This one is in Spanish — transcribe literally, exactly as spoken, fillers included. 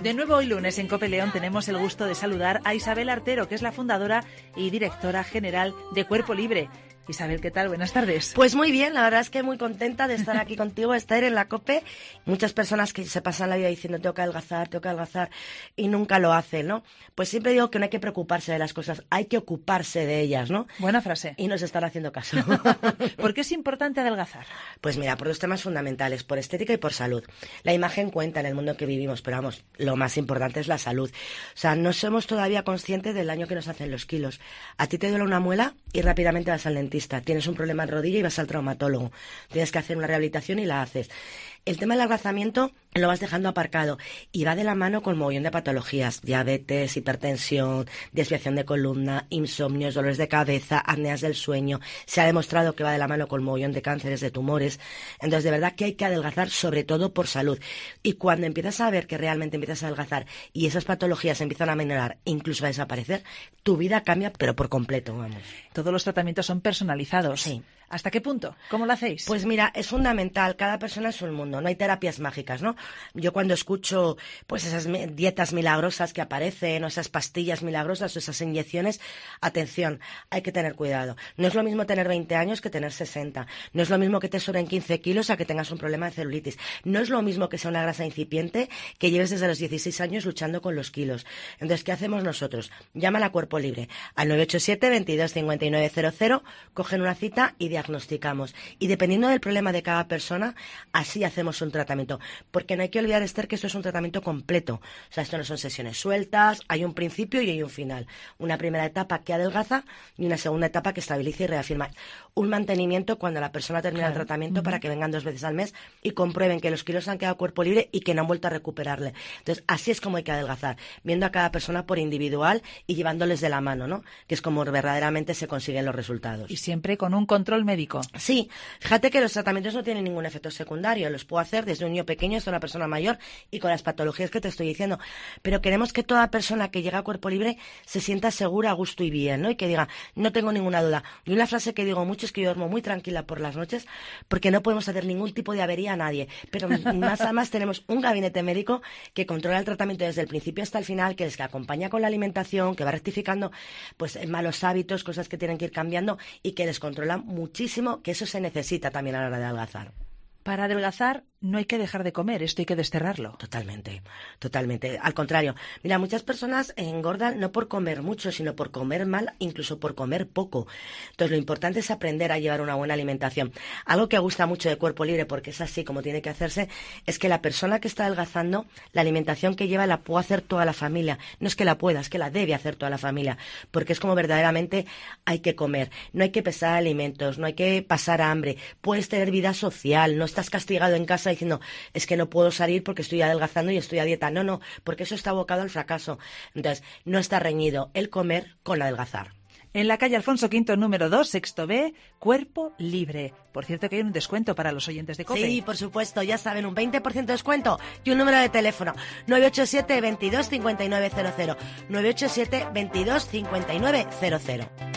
De nuevo hoy lunes en COPE León tenemos el gusto de saludar a Isabel Artero, que es la fundadora y directora general de Cuerpo Libre. Isabel, ¿qué tal? Buenas tardes. Pues muy bien, la verdad es que muy contenta de estar aquí contigo, de estar en la COPE. Muchas personas que se pasan la vida diciendo tengo que adelgazar, tengo que adelgazar y nunca lo hacen, ¿no? Pues siempre digo que no hay que preocuparse de las cosas, hay que ocuparse de ellas, ¿no? Buena frase. Y nos están haciendo caso. ¿Por qué es importante adelgazar? Pues mira, por dos temas fundamentales, por estética y por salud. La imagen cuenta en el mundo en que vivimos, pero vamos, lo más importante es la salud. O sea, no somos todavía conscientes del daño que nos hacen los kilos. A ti te duele una muela y rápidamente vas al dentista. Tienes un problema en rodilla y vas al traumatólogo. Tienes que hacer una rehabilitación y la haces. El tema del adelgazamiento lo vas dejando aparcado y va de la mano con mogollón de patologías, diabetes, hipertensión, desviación de columna, insomnios, dolores de cabeza, apneas del sueño. Se ha demostrado que va de la mano con mogollón de cánceres, de tumores. Entonces, de verdad que hay que adelgazar sobre todo por salud. Y cuando empiezas a ver que realmente empiezas a adelgazar y esas patologías empiezan a minorar, incluso a desaparecer, tu vida cambia, pero por completo, vamos. Todos los tratamientos son personalizados. Sí. ¿Hasta qué punto? ¿Cómo lo hacéis? Pues mira, es fundamental. Cada persona es un mundo. No hay terapias mágicas, ¿no? Yo cuando escucho pues esas dietas milagrosas que aparecen, o esas pastillas milagrosas, o esas inyecciones, atención, hay que tener cuidado. No es lo mismo tener veinte años que tener sesenta. No es lo mismo que te sobren quince kilos a que tengas un problema de celulitis. No es lo mismo que sea una grasa incipiente que lleves desde los dieciséis años luchando con los kilos. Entonces, ¿qué hacemos nosotros? Llaman a Cuerpo Libre al nueve ocho siete, veintidós, cincuenta y nueve cero cero, cogen una cita y diagnosticamos. Y dependiendo del problema de cada persona, así hacemos un tratamiento. Porque no hay que olvidar, Esther, que esto es un tratamiento completo. O sea, esto no son sesiones sueltas, hay un principio y hay un final. Una primera etapa que adelgaza y una segunda etapa que estabiliza y reafirma. Un mantenimiento cuando la persona termina claro. el tratamiento uh-huh. para que vengan dos veces al mes y comprueben que los kilos han quedado Cuerpo Libre y que no han vuelto a recuperarle. Entonces, así es como hay que adelgazar, viendo a cada persona por individual y llevándoles de la mano, ¿no? Que es como verdaderamente se consiguen los resultados. Y siempre con un control médico. Sí, fíjate que los tratamientos no tienen ningún efecto secundario. Los puedo hacer desde un niño pequeño hasta una persona mayor y con las patologías que te estoy diciendo. Pero queremos que toda persona que llega a Cuerpo Libre se sienta segura, a gusto y bien, ¿no? Y que diga, no tengo ninguna duda. Y una frase que digo mucho es que yo duermo muy tranquila por las noches porque no podemos hacer ningún tipo de avería a nadie. Pero más a más tenemos un gabinete médico que controla el tratamiento desde el principio hasta el final, que es que acompaña con la alimentación, que va rectificando pues malos hábitos, cosas que tienen que ir cambiando y que les controla muchísimo, que eso se necesita también a la hora de adelgazar. Para adelgazar no hay que dejar de comer, esto hay que desterrarlo. Totalmente, totalmente. Al contrario, mira, muchas personas engordan no por comer mucho, sino por comer mal, incluso por comer poco. Entonces, lo importante es aprender a llevar una buena alimentación. Algo que gusta mucho de Cuerpo Libre, porque es así como tiene que hacerse, es que la persona que está adelgazando, la alimentación que lleva la puede hacer toda la familia. No es que la pueda, es que la debe hacer toda la familia, porque es como verdaderamente hay que comer. No hay que pesar alimentos, no hay que pasar hambre. Puedes tener vida social, no estás castigado en casa diciendo, es que no puedo salir porque estoy adelgazando y estoy a dieta. No, no, porque eso está abocado al fracaso. Entonces, no está reñido el comer con adelgazar. En la calle Alfonso Quinto, número dos, sexto B, Cuerpo Libre. Por cierto que hay un descuento para los oyentes de COPE. Sí, por supuesto, ya saben, un veinte por ciento de descuento y un número de teléfono, nueve ocho siete, veintidós, cincuenta y nueve cero cero, nueve ocho siete, veintidós, cincuenta y nueve cero cero.